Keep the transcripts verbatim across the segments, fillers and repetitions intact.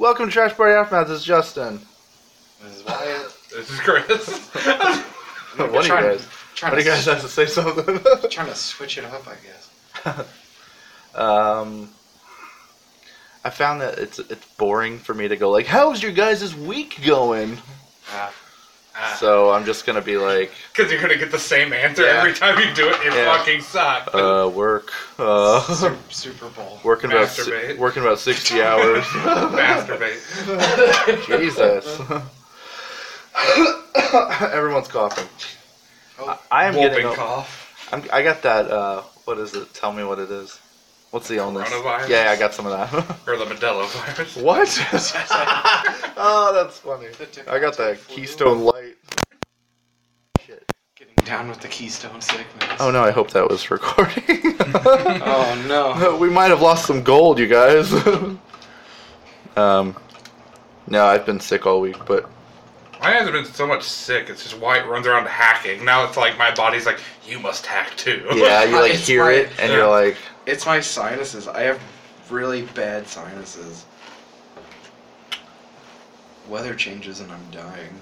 Welcome to Trash Party Aftermath. This is Justin. This is Wyatt. This is Chris. What do you guys? Trying What do to you guys have to say something? trying to switch it up, I guess. um, I found that it's it's boring for me to go like, "How's your guys' week going?" Ah, Ah. So I'm just gonna be like, Because you're going to get the same answer Yeah. every time you do it. It Yeah. fucking sucks. uh, work, uh, Super, Super Bowl. working about si- Masturbate. working about sixty hours. Masturbate. Jesus. Everyone's coughing. Oh, I am Whooping getting. A, cough. I'm, I got that. Uh, what is it? Tell me what it is. What's the illness? Coronavirus? Yeah, I got some of that. Or the Modelo virus. What? Oh, that's funny. I got that Keystone Light. Shit. Getting down with the Keystone sickness. Oh no, I hope that was recording. Oh, no. We might have lost some gold, you guys. um, no, I've been sick all week, but Mine hasn't been so much sick. It's just White runs around hacking. Now it's like my body's like, you must hack too. yeah, you like It's hear my- it and yeah. you're like, It's my sinuses. I have really bad sinuses. Weather changes and I'm dying.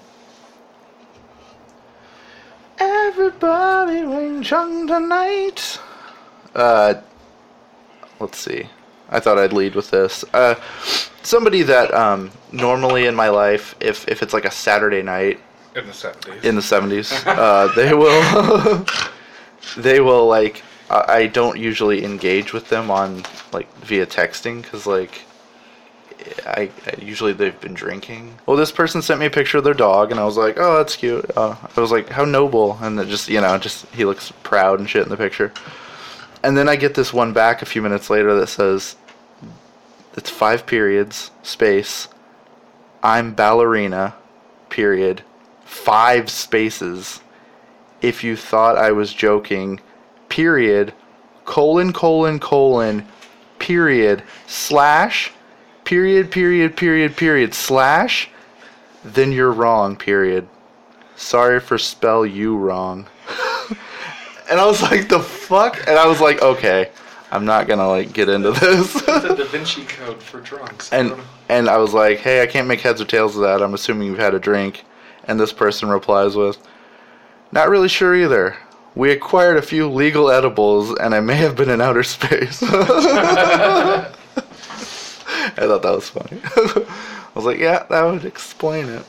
everybody ring chung tonight. Uh, let's see. I thought I'd lead with this. Uh, somebody that um normally in my life, if if it's like a Saturday night In the seventies. in the seventies, uh, they will they will like I I don't usually engage with them on like via texting because like I, I usually they've been drinking. Well, this person sent me a picture of their dog, and I was like, "Oh, that's cute." Uh, I was like, "How noble!" And it just you know, just he looks proud and shit in the picture. And then I get this one back a few minutes later that says, "It's five periods, space. I'm ballerina, period, five spaces. If you thought I was joking, period, colon, colon, colon, period, slash, period, period, period, period, slash, then you're wrong, period. Sorry for spell you wrong." And I was like, the fuck? And I was like, okay, I'm not gonna like get into this. It's a Da Vinci Code for drunks. I and don't know. and I was like, hey, I can't make heads or tails of that. I'm assuming you've had a drink. And this person replies with, not really sure either. We acquired a few legal edibles, and I may have been in outer space. I thought that was funny. I was like, yeah, that would explain it.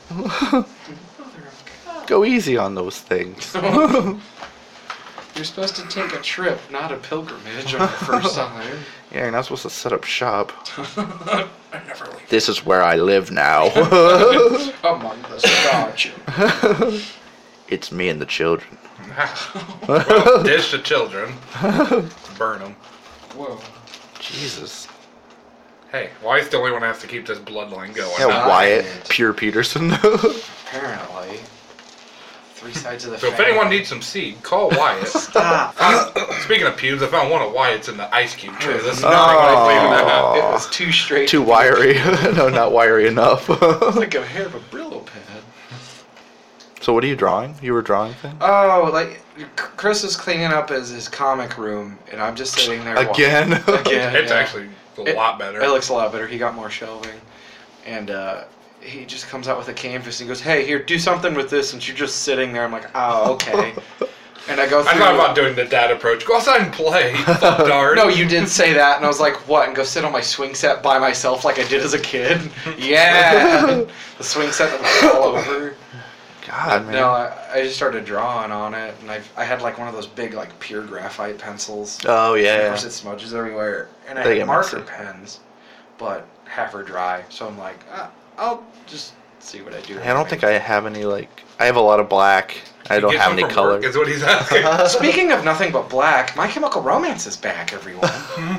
Go easy on those things. You're supposed to take a trip, not a pilgrimage on your first time. Yeah, you're not supposed to set up shop. I never leave. This is where I live now. Among the stars. It's me and the children. Well, dish the children. Burn them. Whoa. Jesus. Hey, White's the only one that has to keep this bloodline going. Yeah, Not- Wyatt, it. Pure Peterson. Apparently. Three sides of the So if family. anyone needs some seed, call Wyatt. Stop. Uh, speaking of pubes, I found one of Wyatt's in the ice cube tray. This is Oh. not like leaving that out. It was too straight. Too wiry. No, not wiry enough. It's like a hair of a Brillo pad. So what are you drawing? You were drawing things? Oh, like Chris was cleaning up his, his comic room, and I'm just sitting there. wa- Again? Again. It's yeah. actually a It- lot better. It looks a lot better. He got more shelving, and uh, he just comes out with a canvas and he goes, "Hey, here, do something with this." And you're just sitting there. I'm like, "Oh, okay." And I go through. I thought about doing the dad approach. Go outside and play. Fucktard. No, you did say that, and I was like, "What?" And go sit on my swing set by myself like I did as a kid. Yeah, the swing set that would fall over. God, man. No, I, I just started drawing on it, and I I had like one of those big like pure graphite pencils. Oh, Of yeah. course, it smudges everywhere, and I They had get marker messy. pens, but half are dry. So I'm like, ah, I'll just see what I do. I don't think I have any, like... I have a lot of black. I don't Get have some any from color. work is what he's asking. Speaking of nothing but black, My Chemical Romance is back, everyone.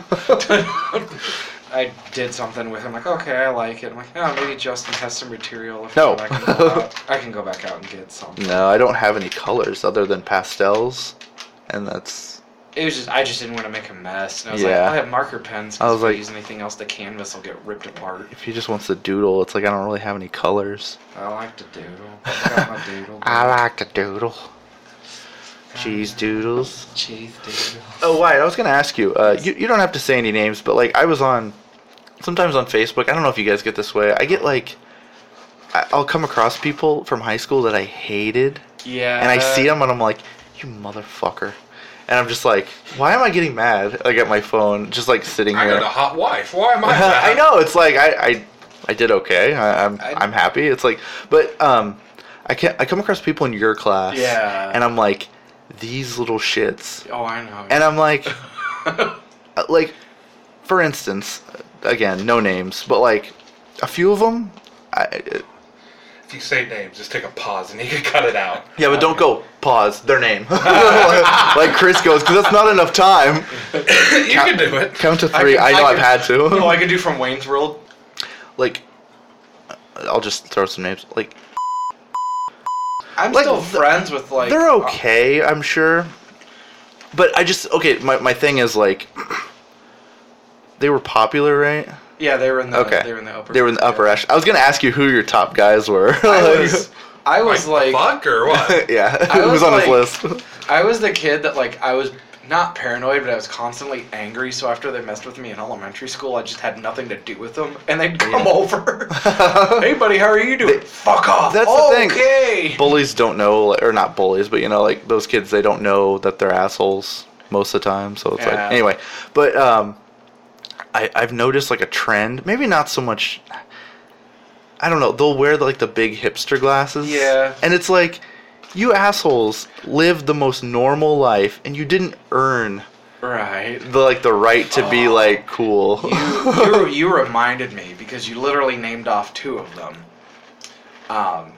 I did something with him, like, okay, I like it. I'm like, oh, maybe Justin has some material. If No. not, I can go out, I can go back out and get something. No, I don't have any colors other than pastels. And that's... It was just, I just didn't want to make a mess. And I was Yeah. like, I have marker pens. I Because was if I like- use anything else, the canvas will get ripped apart. If he just wants to doodle, it's like I don't really have any colors. I like to doodle. I got my doodle. I like to doodle. Cheese doodles. Cheese doodle. Oh, Wyatt, I was going to ask you, uh, you. You don't have to say any names, but, like, I was on sometimes on Facebook, I don't know if you guys get this way. I get like, I- I'll come across people from high school that I hated, Yeah. and I see them, and I'm like, you motherfucker. And I'm just like, why am I getting mad? Like at my phone, just like sitting I here. got a hot wife. Why am I mad? I know, it's like I, I, I did okay. I, I'm I- I'm happy. It's like, but um, I can I come across people in your class. Yeah. And I'm like, these little shits. Oh, I know. And I'm like, like, for instance, again, no names, but like, a few of them. I, If you say names, just take a pause and you can cut it out. yeah, but don't go pause their name. Like Chris goes, because that's not enough time. You can do it. Count to I three. can- I, know I I've can- had to. Oh, I could do from Wayne's World. Like, I'll just throw some names. Like, I'm Like, still th- friends with like. they're okay, I'm sure. But I just okay. My my thing is like, they were popular, right? Yeah, they were in the. Okay. They were in the upper. They were in the upper yeah. echelon. I was gonna ask you who your top guys were. I was. I was like, like. fuck or what? yeah, I who was was on like- his list? I was the kid that like I was not paranoid, but I was constantly angry. So after they messed with me in elementary school, I just had nothing to do with them, and they'd come Yeah. over. Hey, buddy, how are you doing? They- Fuck off. That's the thing. Okay. Bullies don't know, or not bullies, but you know, like those kids, they don't know that they're assholes most of the time. So it's Yeah. like anyway. But um, I I've noticed like a trend. Maybe not so much. I don't know. They'll wear like the big hipster glasses. Yeah. And it's like, you assholes lived the most normal life, and you didn't earn Right. the like the right to be Oh. like cool. You, you you reminded me because you literally named off two of them. Um.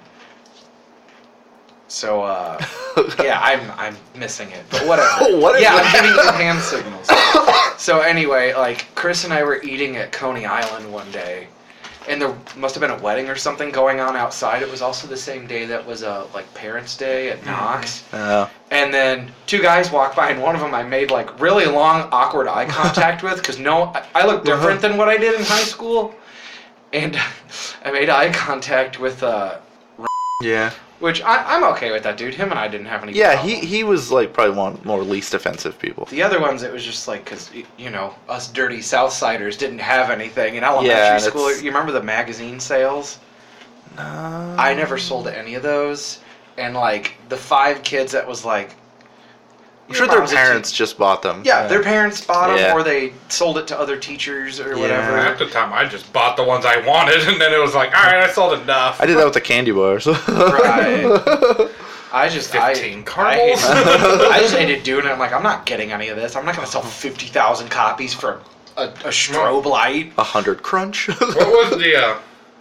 So uh, yeah, I'm I'm missing it, but whatever. What is yeah, that? I'm giving you hand signals. So anyway, like Chris and I were eating at Coney Island one day, and there must have been a wedding or something going on outside. It was also the same day that was uh, like Parents' Day at Knox. Uh, And then two guys walked by, and one of them I made like really long, awkward eye contact with because no, I, I look different than what I did in high school. And I made eye contact with, uh, yeah. which I, I'm okay with that dude. Him and I didn't have any. Yeah, problem. he he was like probably one of the more least offensive people. The other ones, it was just like because you know us dirty Southsiders didn't have anything in elementary Yeah, school. that's- You remember the magazine sales? No. I never sold any of those, and like the five kids that was like. I'm sure their parents just bought them. Yeah, their parents bought them, Yeah. or they sold it to other teachers or Yeah. whatever. At the time, I just bought the ones I wanted, and then it was like, all right, I sold enough. I did that with the candy bars. Right. I just fifteen I, caramels? I, hated, I just hated doing it. I'm like, I'm not getting any of this. I'm not going to sell fifty thousand copies for a, a strobe light. A hundred crunch. What was the, uh,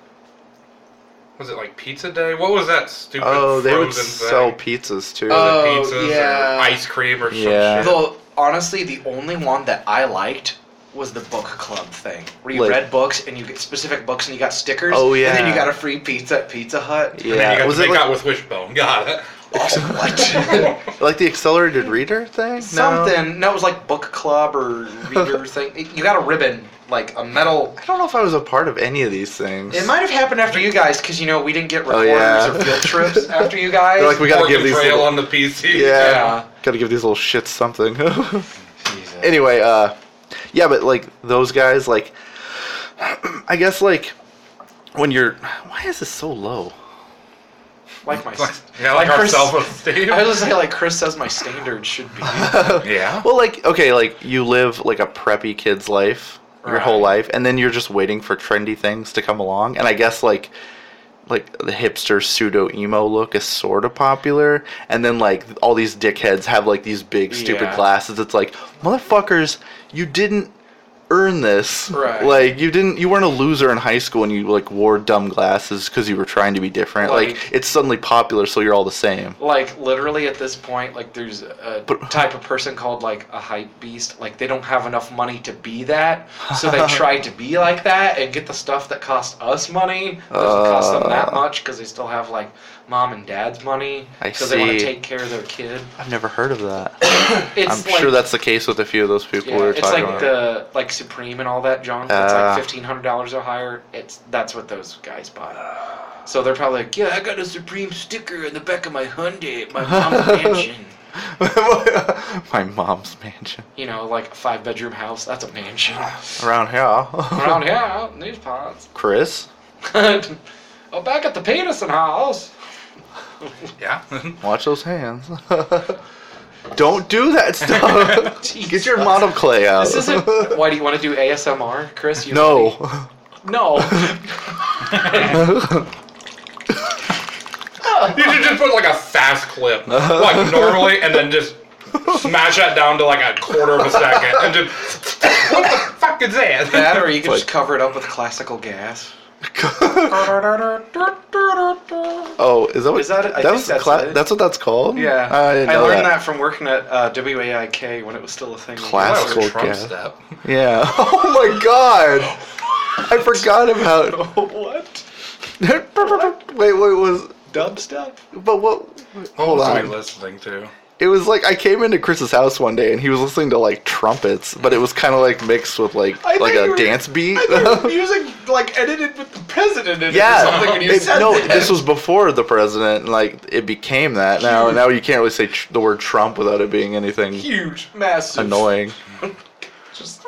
was it like Pizza Day? What was that stupid Oh, they would frozen sell thing? pizzas too. Oh, Was it pizzas yeah. or ice cream or some Yeah. shit? Though honestly, the only one that I liked was the book club thing, where you Like- read books and you get specific books and you got stickers. Oh, And then you yeah. got a free pizza at Pizza Hut. And then you yeah. got Was to it make like, out with Wishbone. Got it. Oh, what? like the accelerated reader thing? No? Something. No, it was like book club or reader thing. You got a ribbon, like a metal. I don't know if I was a part of any of these things. It might have happened after you guys, because you know we didn't get Oh, recorders yeah. or field trips after you guys. They're like, we gotta Oregon give these Trail little, on the P C. yeah, Yeah. gotta give these little shits something. Jesus. Anyway, uh, yeah, but like those guys, like, I guess like when you're, why is this so low? like my. Like, yeah, like, our Chris- self-esteem. I was gonna say, like Chris says, my standard should be. Yeah. Well, like, okay, like you live like a preppy kid's life your whole Right. life, and then you're just waiting for trendy things to come along. And I guess like, like the hipster pseudo emo look is sort of popular, and then like all these dickheads have like these big stupid Yeah. glasses. It's like, motherfuckers, you didn't earn this. Right. Like you didn't, you weren't a loser in high school and you like wore dumb glasses because you were trying to be different. Like, Like- it's suddenly popular, so you're all the same. Like literally at this point, like there's a But- type of person called like a hype beast. Like they don't have enough money to be that, so they try to be like that and get the stuff that costs us money. Doesn't cost them that Uh. much because they still have like mom and dad's money, I so they want to see. take care of their kid. I've never heard of that. It's I'm like, sure that's the case with a few of those people we yeah, were it's talking like about. the like Supreme and all that junk. That's Ah. like fifteen hundred dollars or higher. It's that's what those guys buy. So they're probably like, yeah, I got a Supreme sticker in the back of my Hyundai at my mom's mansion. My mom's mansion. You know, like a five bedroom house. That's a mansion. Around here. Around here, out in these parts. Chris, Oh, back at the Peterson house. Yeah. watch those hands. Don't do that stuff. Get your model clay out. This isn't. Why do you want to do A S M R, Chris? You No. No. You should just put like a fast clip, like normally, and then just smash that down to like a quarter of a second, and just what the fuck is that? That, or you can Like- just cover it up with classical gas. Oh, is that what? Is that it? I that think was that's cla- it. That's what that's called. Yeah, I, didn't I know learned that. that. from working at uh, W A I K when it was still a thing. Class- That was a Classical Trump gas. step. Yeah. Oh my god. I forgot about. What? Wait, what was? Dubstep? But what? What Hold was I on. listening to? It was like I came into Chris's house one day and he was listening to like trumpets, but it was kind of like mixed with like I like thought a you were- dance beat. I thought music like edited with the president in Yeah, it or something when you it- said no, that. this was before the president. And, like it became that now. Now you can't really say tr- the word Trump without it being anything huge, massive, annoying. Just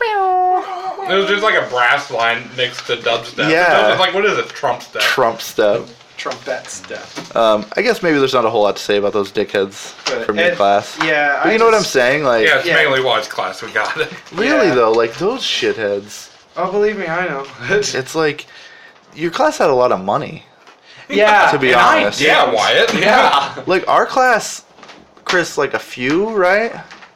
It was just like a brass line next to dubstep. Yeah. It was like, what is it? Trump step. Trump step. trumpet stuff. Um, I guess maybe there's not a whole lot to say about those dickheads But from your it- class. Yeah, But I you know what I'm just- saying? Like, Yeah, it's Yeah. mainly watch class. We got it. really Yeah. though, like those shitheads. Oh, believe me, I know. It's like your class had a lot of money. yeah, To be and I honest. did. Yeah, Wyatt. Yeah. Like our class, Chris, like a few, right?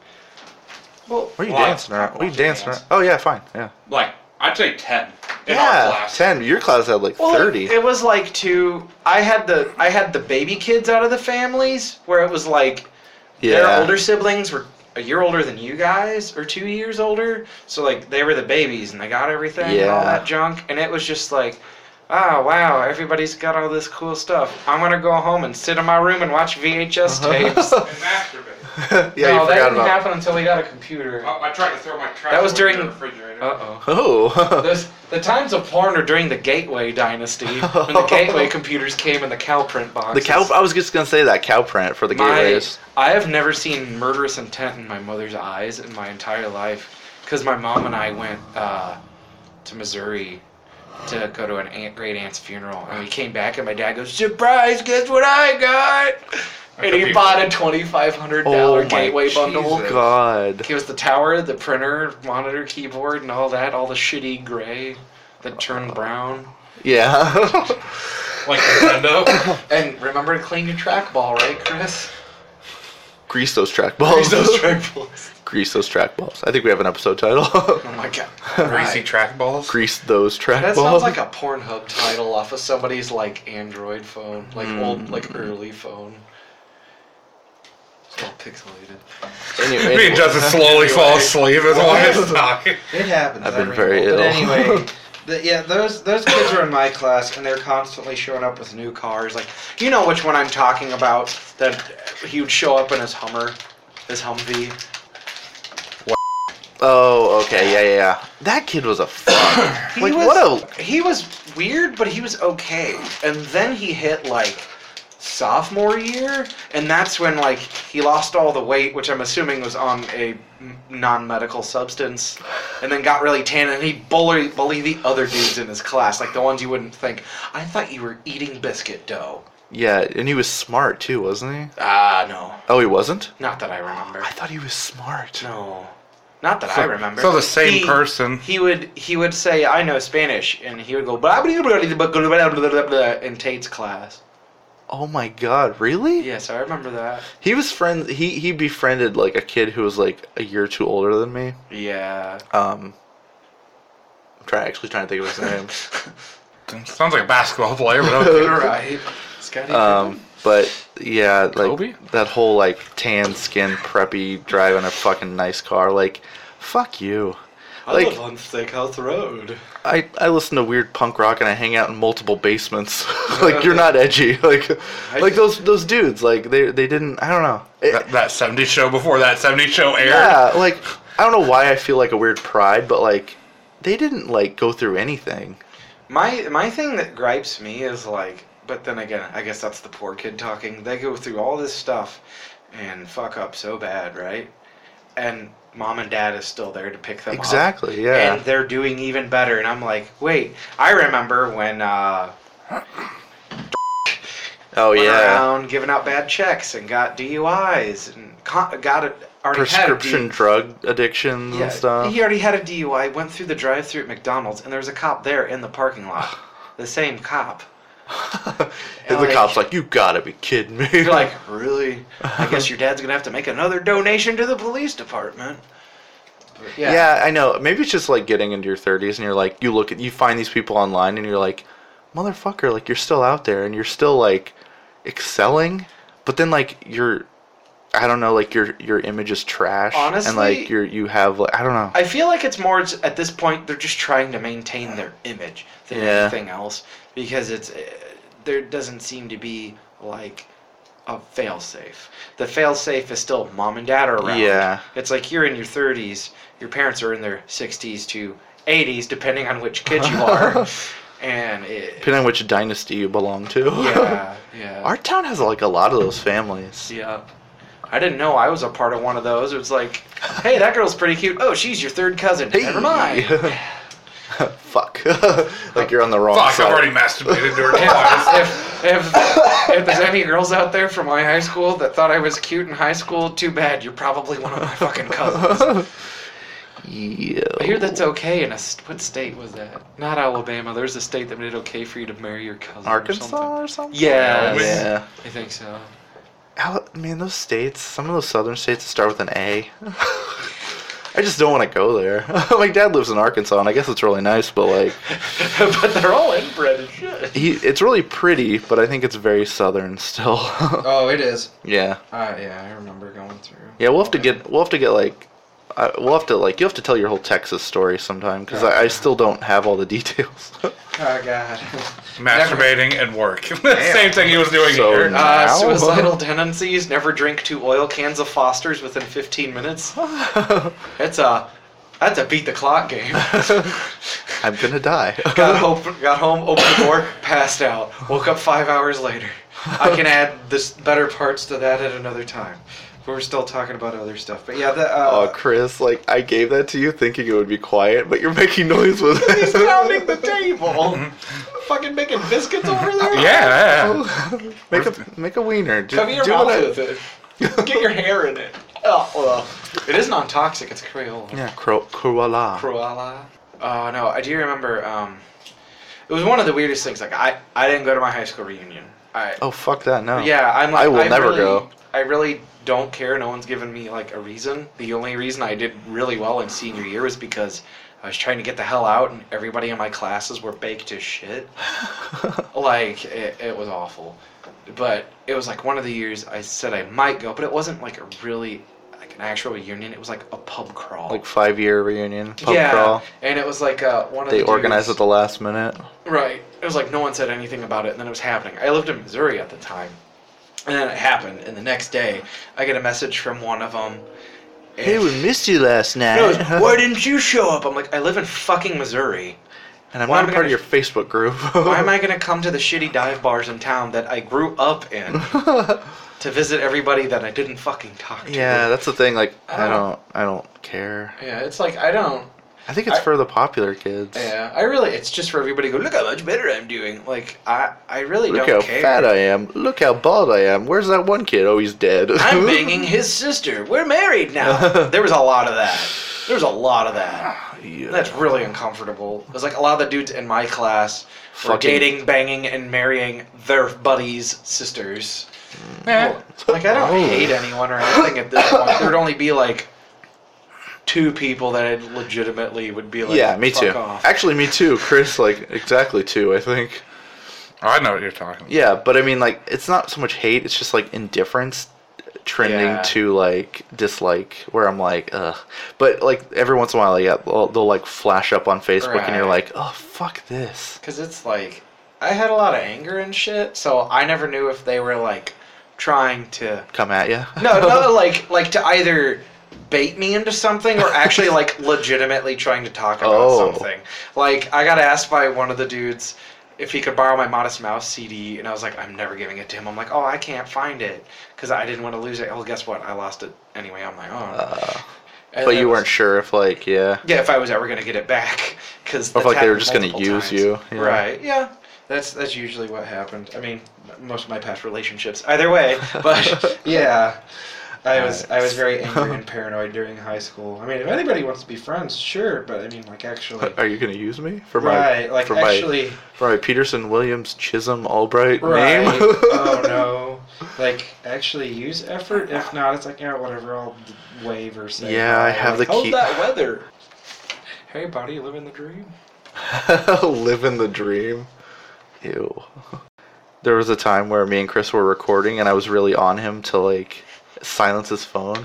Well, What are you Lots. dancing around? What are you Lots of dancing dance. around? Oh yeah, fine, yeah. Like, I'd say ten in our Yeah, class. ten. Your class had like well, thirty. it was like two. I had the I had the baby kids out of the families where it was like their Yeah. older siblings were a year older than you guys or two years older, so like they were the babies and they got everything and all Yeah. that junk, and it was just like, oh wow, everybody's got all this cool stuff. I'm gonna go home and sit in my room and watch V H S tapes. And masturbate. yeah, no, you that forgot didn't about. happen until we got a computer. Oh, I tried to throw my trash That was away during- in the refrigerator. Uh oh. Oh. The, the times of porn are during the Gateway dynasty, when the Gateway computers came in the cow print boxes. The cow. I was just gonna say that cow print for the My, gateways. I have never seen murderous intent in my mother's eyes in my entire life, because my mom and I went uh, to Missouri to go to an aunt, great aunt's funeral, and we came back, and my dad goes, "Surprise! Guess what I got?" And he bought a twenty-five hundred dollar Oh my Gateway bundle. Jesus. God. It was the tower, the printer, monitor, keyboard, and all that, all the shitty gray that turned brown. Yeah. Like Nintendo. And remember to clean your trackball, right, Chris? Grease those track balls. trackballs. Grease those track balls. I think we have an episode title. Oh my god. Greasy Right. trackballs. Grease those track That balls. sounds like a Pornhub title off of somebody's like Android phone, like Mm. old, like early phone. It's all pixelated. Anyway, Me anyway. and Justin slowly fall asleep as Wyatt's talking. It happens. I've been every very now and ill. then. But anyway, the, yeah, those those kids are in my class, and they're constantly showing up with new cars. Like, you know which one I'm talking about? That he would show up in his Hummer, his Humvee. Oh, okay, yeah, yeah, yeah. That kid was a fuck. He like, was, what a. He was weird, but he was okay. And then he hit like sophomore year, and that's when like he lost all the weight, which I'm assuming was on a m- non-medical substance, and then got really tan, and he bullied bullied the other dudes in his class, like the ones you wouldn't think. I thought you were eating biscuit dough. Yeah, and he was smart too, wasn't he? Ah, no, Oh, he wasn't? not that I remember. I thought he was smart. No, not that So- I remember. so the same He- person. He would he would say, "I know Spanish," and he would go blah blah blah blah blah blah blah blah in Tate's class. Oh my god, really? Yes, I remember that. He was friends. He he befriended like a kid who was like a year or two older than me. Yeah. Um, I'm trying actually trying to think of his name. Sounds like a basketball player, but okay. Right. Scotty Um, but yeah, like Kobe? that whole like tan skin preppy driving a fucking nice car. Like, fuck you. I like- live on Steakhouse Road. I, I listen to weird punk rock and I hang out in multiple basements. Like you're not edgy. Like like those those dudes. Like they they didn't. I don't know. It- that, that seventies show before that seventies show aired. yeah. Like I don't know why I feel like a weird pride, but like they didn't like go through anything. My my thing that gripes me is like, but then again, I guess that's the poor kid talking. They go through all this stuff, and fuck up so bad, right? And mom and dad is still there to pick them Exactly, up. yeah. And they're doing even better. And I'm like, wait, I remember when uh, Oh went yeah. around giving out bad checks and got D U Is and con- got it. Already Prescription had a D- drug addictions yeah, and stuff. He already had a D U I, went through the drive-thru at McDonald's, and there was a cop there in the parking lot. The same cop. And the like- cop's like, you gotta be kidding me. You're like, really? I guess your dad's gonna have to make another donation to the police department. But yeah. yeah. I know. Maybe it's just like getting into your thirties and you're like, you look at, you find these people online and you're like, motherfucker, like you're still out there and you're still like excelling, but then like you're, I don't know, like your your image is trash. Honestly- and like you're you have like I don't know. I feel like it's more it's- at this point they're just trying to maintain their image than Yeah. anything else because it's uh, there doesn't seem to be like a fail safe. The fail safe is still mom and dad are around. Yeah. It's like you're in your thirties, your parents are in their sixties to eighties depending on which kid you are. And it, Depending on which dynasty you belong to. yeah, yeah. Our town has like a lot of those families. Yeah. I didn't know I was a part of one of those. It was like, hey, that girl's pretty cute. Oh, she's your third cousin. Hey. Never mind. Fuck. Like you're on the wrong Fuck, side. I've already masturbated to her Yeah, twice. if, if, if there's any girls out there from my high school that thought I was cute in high school, too bad. You're probably one of my fucking cousins. Yeah. I hear that's okay in a st- what state was that? Not Alabama. There's a state that made it okay for you to marry your cousin. Arkansas Or something. or something? Yeah. Yeah. I think so. Al- Man, those states, some of those southern states that start with an A. I just don't want to go there. My dad lives in Arkansas, and I guess it's really nice, but like, But they're all inbred as shit. he, it's really pretty, but I think it's very southern still. Oh, it is. Yeah, Uh, yeah, I remember going through. yeah. We'll have to get, we'll have to get like, uh, we'll have to like, you have to tell your whole Texas story sometime because I, I still don't have all the details. Oh god. Masturbating and work. Same thing he was doing So here. now- Uh, suicidal tendencies. Never drink two oil cans of Foster's within fifteen minutes. It's a that's a beat the clock game. I'm gonna die. got home, got home, opened the door, passed out. Woke up five hours later. I can add this better parts to that at another time. We're still talking about other stuff, but yeah, the, Oh, uh, Chris, like I gave that to you thinking it would be quiet, but you're making noise with it. he's pounding the table. Fucking making biscuits over there. Yeah. make a make a wiener. Do, Cover your do mouth what I- with it. Get your hair in it. Oh, well. It is non-toxic. It's Crayola. Yeah, cro- Cruella. Cruella. Oh no, I do remember. Um, it was one of the weirdest things. Like I, I didn't go to my high school reunion. I, Oh fuck that! No. yeah, I'm like I will never really, go. I really don't care. No one's given me like a reason. The only reason I did really well in senior year was because I was trying to get the hell out, and everybody in my classes were baked as shit. Like it, it was awful. But it was like one of the years I said I might go, but it wasn't like a really like an actual reunion. It was like a pub crawl. Like five year reunion pub yeah, crawl. and it was like uh, one of They the organized dudes- at the last minute. Right. It was like no one said anything about it, and then it was happening. I lived in Missouri at the time, and then it happened. And the next day, I get a message from one of them. Hey, we missed you last night. He goes, why didn't you show up? I'm like, I live in fucking Missouri. And I'm why not am I part of gonna- your Facebook group. Why am I gonna come to the shitty dive bars in town that I grew up in to visit everybody that I didn't fucking talk to? Yeah, that's the thing. Like, I I don't- don't, I don't care. Yeah, it's like I don't. I think it's I- for the popular kids. Yeah, I really. It's just for everybody to go. Look how much better I'm doing. Like I, I really Look don't how care. fat I am. Look how bald I am. Where's that one kid? Oh, he's dead. I'm banging his sister. We're married now. There was a lot of that. There was a lot of that. Yeah. That's really uncomfortable. It was like a lot of the dudes in my class were Fucking- dating, banging, and marrying their buddies' sisters. Eh. Like I don't Oh. hate anyone or anything at this point. There'd only be like two people that I legitimately would be like, yeah, me fuck too. off. Actually, me too. Chris, like exactly two. I think. I know what you're talking about. Yeah, but I mean, like, it's not so much hate. It's just like indifference trending Yeah. to like dislike, where I'm like, ugh. But like every once in a while, yeah, they'll, they'll like flash up on Facebook, and you're Right. like, oh fuck this. Because it's like, I had a lot of anger and shit, so I never knew if they were like trying to. Come at you. No, no, like like to either bait me into something or actually like legitimately trying to talk about Oh. something. Like I got asked by one of the dudes if he could borrow my Modest Mouse C D, and I was like, I'm never giving it to him. I'm like, oh, I can't find it because I didn't want to lose it. Oh, guess what? I lost it anyway on my own. Uh, And but it you was- weren't sure if like yeah. Yeah, if I was ever gonna get it back, because Or if, like, they were just gonna use you, yeah. Right? Yeah, that's that's usually what happened. I mean, most of my past relationships, either way. But yeah, I was I was very angry and paranoid during high school. I mean, if anybody wants to be friends, sure. But I mean, like actually, Are you gonna use me for right? my Like for actually, my for my Peterson Williams Chisholm Albright right? name? Oh no! Like actually use effort. If not, it's like yeah, whatever. I'll d- wave or say. Yeah, I hi. have Like, the how's key- that weather? Hey, buddy, living the dream. Living the dream. Ew. There was a time where me and Chris were recording, and I was really on him to like silence his phone.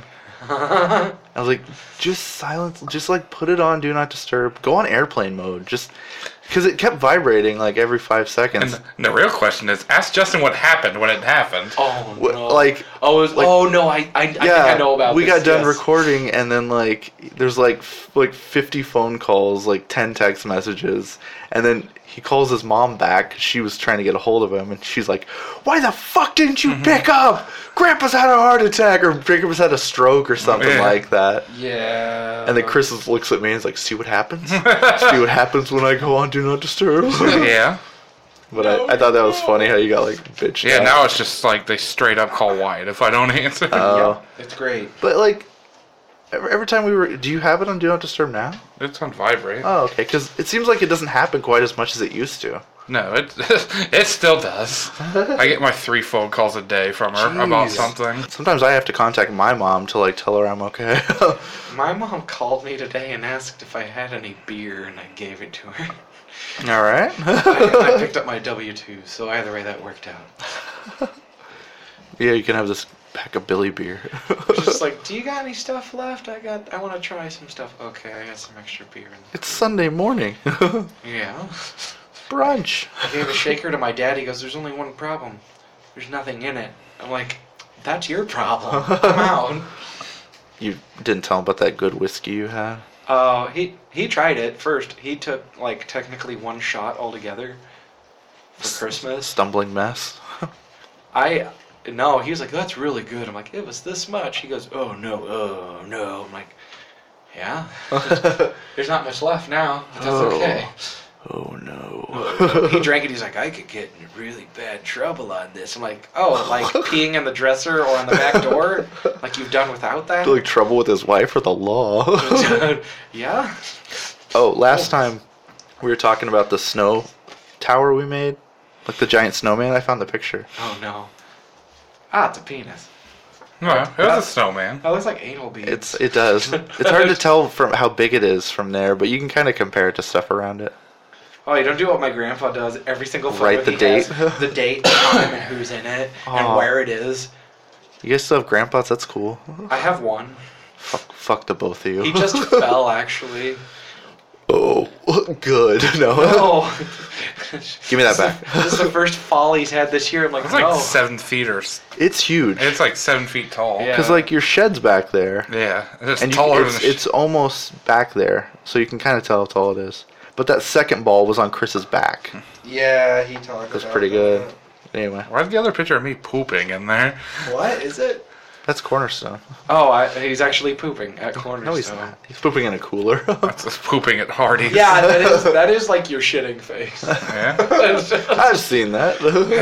I was like, just silence, just like put it on Do Not Disturb. Go on airplane mode, just because it kept vibrating like every five seconds. And the real question is, ask Justin what happened when it happened. Oh Wh- no! Like, oh, it was, like- oh no! I I, I think I know about. we this, got done yes. recording, and then like there's like f- like fifty phone calls, like ten text messages, and then he calls his mom back. She was trying to get a hold of him, and she's like, "Why the fuck didn't you pick up? Grandpa's had a heart attack, or Grandpa's had a stroke, or something Yeah. like that." Yeah. And then Chris is- looks at me and is like, "See what happens? See what happens when I go on Do Not Disturb." Yeah. But I, I thought that was funny how you got like bitched Yeah, at. now it's just like they straight up call Wyatt if I don't answer. Oh. Yeah, it's great. But like every, every time we were, do you have it on Do Not Disturb now? It's on vibrate. Oh, okay. Because it seems like it doesn't happen quite as much as it used to. No, it it still does. I get my three phone calls a day from her about Jeez. something. Sometimes I have to contact my mom to like tell her I'm okay. My mom called me today and asked if I had any beer, and I gave it to her. All right. I, I picked up my W two, so either way that worked out. Yeah, you can have this pack of Billy beer. Just like, do you got any stuff left? I got. I want to try some stuff. Okay, I got some extra beer. In It's Sunday morning. yeah. Brunch. I gave a shaker to my dad. He goes, "There's only one problem. There's nothing in it." I'm like, "That's your problem. Come out." You didn't tell him about that good whiskey you had? Uh, he he tried it first. He took like technically one shot altogether for Christmas. Stumbling mess. I no, he was like, "That's really good." I'm like, "It was this much." He goes, "Oh no, oh no." I'm like, "Yeah, there's not much left now, but that's Oh. okay." Oh no. He drank it. He's like, "I could get in really bad trouble on this." I'm like, "Oh, like peeing in the dresser or on the back door, like you've done without that?" Like trouble with his wife or the law. Yeah. Oh, last time we were talking about the snow tower we made, like the giant snowman. I found the picture. Oh no. Ah, it's a penis. Yeah, it was a snowman. That looks like anal beads. It's it does. It's hard to tell from how big it is from there, but you can kind of compare it to stuff around it. Oh, you don't do what my grandpa does. Every single photo Write the he date. has, the date, the time, and who's in it, and Aw. where it is. You guys still have grandpas? That's cool. I have one. Fuck, fuck the both of you. He just fell, actually. Oh, good. No. Oh. Give me that back. This is the first fall he's had this year. I'm like, It's like no. seven feet or. s- It's huge. It's like seven feet tall. Yeah. Because like your shed's back there, Yeah, it's and you, taller it's, than the. Sh- it's almost back there, so you can kind of tell how tall it is. But that second ball was on Chris's back. Yeah, he talked That's about pretty good. that. Anyway, Why's the other picture of me pooping in there? What is it? that's Cornerstone. Oh, I, he's actually pooping at Cornerstone. No, he's not. He's pooping in a cooler. That's just pooping at Hardee's. Yeah, that is that is like your shitting face. Yeah. I've seen that.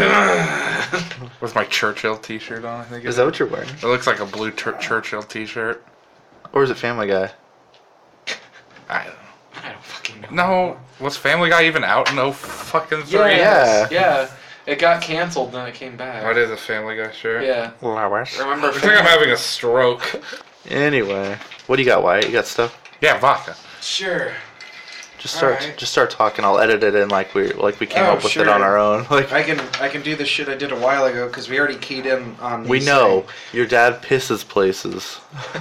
With my Churchill T-shirt on, I think. it Is that what you're wearing? It looks like a blue Tur- Churchill T-shirt. Or is it Family Guy? I don't know. I don't fucking know. No, was Family Guy even out? No fucking three. Yeah, Yeah. yeah. It got canceled, then it came back. What is a Family Guy shirt? Yeah. Flowers. Remember? I think I'm having a stroke. Anyway, what do you got, Wyatt? You got stuff? Yeah, vodka. Sure. Just start. Alright. Just start talking. I'll edit it in like we like we came Oh, up with sure. it on our own. Like I can I can do the shit I did a while ago because we already keyed in on. we these know things. your dad pisses places.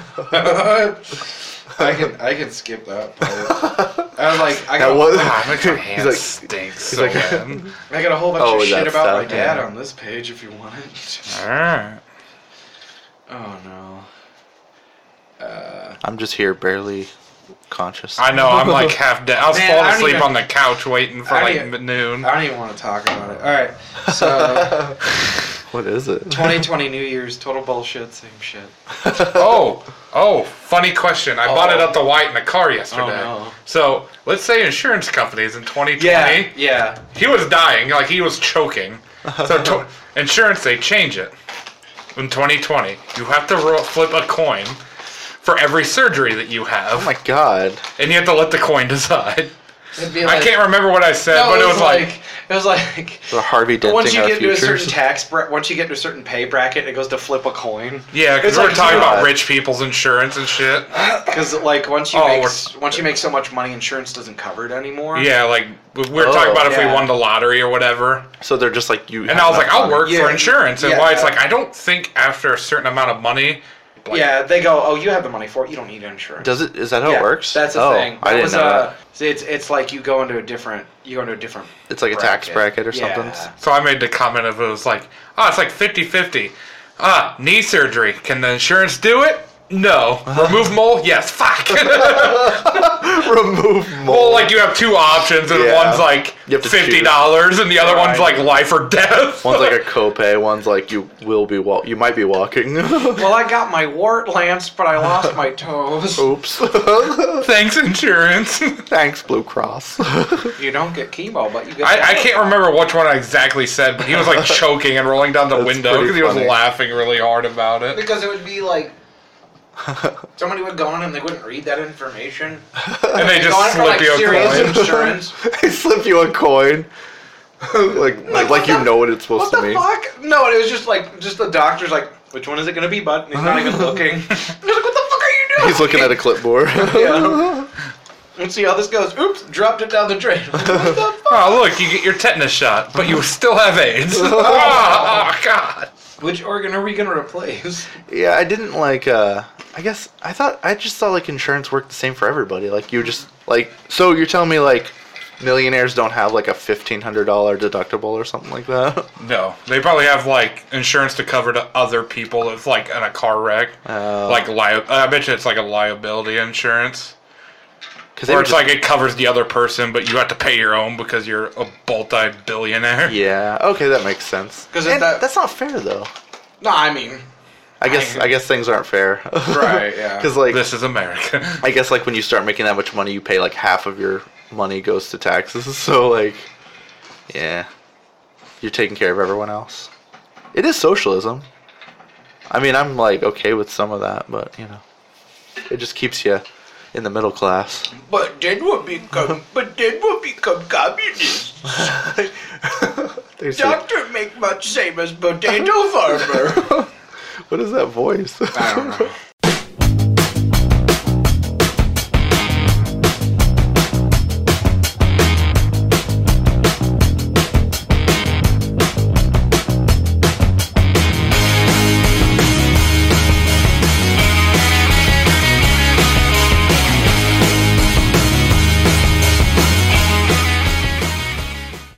I can I can skip that part. I was like I That got was- Ah, it makes my He's hand like- stink he's so like- bad. I got a whole bunch Oh, of is shit that about my stuff? dad Yeah. on this page if you want it. Alright. Oh no. Uh, I'm just here barely conscious. I know, I'm like half dead. I was Man, falling I don't asleep even- on the couch waiting for I like don't even- noon. I don't even want to talk about it. All right, so What is it? twenty twenty New Year's, total bullshit, same shit. Oh, oh, funny question. I bought it Oh. at the White in the car yesterday. Oh, no. So let's say insurance companies in twenty twenty, Yeah, yeah. he was dying, like he was choking. So to- insurance, they change it. In twenty twenty, you have to ro- flip a coin for every surgery that you have, Oh my god. and you have to let the coin decide. It'd be I can't remember what I said, No, but it was like, it was like The Harvey Denting once you our get to a certain futures. tax bra- once you get to a certain pay bracket, it goes to flip a coin. yeah, because It's we were like talking zero. about rich people's insurance and shit. Because like once you Oh, make we're- s- once you make so much money, insurance doesn't cover it anymore. Yeah, like we were Oh, talking about if we yeah. won the lottery or whatever. So they're just like you. And I was like, I'll work Yeah, for insurance. And yeah. why it's like, I don't think after a certain amount of money. Like, yeah, they go, oh, you have the money for it. You don't need insurance. Does it? Is that how yeah, it works? That's the oh, thing. That I didn't was, know uh, that. see, It's it's like you go into a different you go into a different. It's like a tax bracket or something. Yeah. So I made the comment of it was like, oh, it's like fifty-fifty. Ah, knee surgery. Can the insurance do it? No. Remove mole? Yes. Fuck. Remove more. Well, like you have two options, and Yeah. one's like You have to fifty dollars, and the other one's Right. like life or death. One's like a copay. One's like you will be walk. You might be walking. Well, I got my wart lanced, but I lost my toes. Oops. Thanks, insurance. Thanks, Blue Cross. You don't get chemo, but you get. I, I can't remember which one I exactly said, but he was like choking and rolling down the That's window pretty because he was funny. laughing really hard about it. Because it would be like somebody would go in and they wouldn't read that information. And they They just go in for slip like you a serious coin. insurance. They slip you a coin. like like, like you know what it's supposed What to the mean. fuck? No, it was just like just the doctor's like, which one is it gonna be, bud? And he's not even looking. He's like, what the fuck are you doing? He's looking at a clipboard. Yeah. Let's see how this goes. Oops, dropped it down the drain. What the fuck? Oh, look, you get your tetanus shot, but you still have AIDS. oh, oh, God. Which organ are we gonna replace? Yeah, I didn't like. uh I guess I thought I just thought like insurance worked the same for everybody. Like you just like. So you're telling me like millionaires don't have like a fifteen hundred dollar deductible or something like that? No, they probably have like insurance to cover to other people if like in a car wreck. Uh, Like li- I bet you it's like a liability insurance, because where it's like it covers the other person, but you have to pay your own because you're a multi-billionaire. Yeah. Okay, that makes sense. 'Cause And that- that's not fair though. No, I mean, I guess I guess things aren't fair. Right, yeah. Because like This is America. I guess like when you start making that much money, you pay like half of your money goes to taxes. So like, yeah, you're taking care of everyone else. It is socialism. I mean, I'm like okay with some of that, but you know, it just keeps you in the middle class. but then we'll become, but then we'll become communists. They say- Doctor make much same as potato farmer. what is that voice? I don't know.